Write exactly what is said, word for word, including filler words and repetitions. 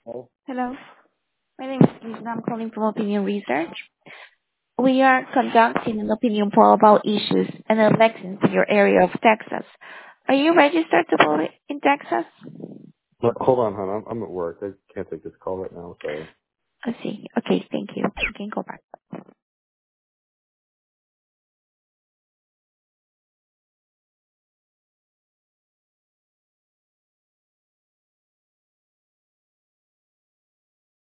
Oh, Hello. My name is Lisa. I'm calling from Opinion Research. We are conducting an opinion poll about issues and elections in your area of Texas. Are you registered to vote in Texas? look, hold on, hon. I'm, I'm at work. I can't take this call right now. Sorry. I see. Okay, thank you. You can go back.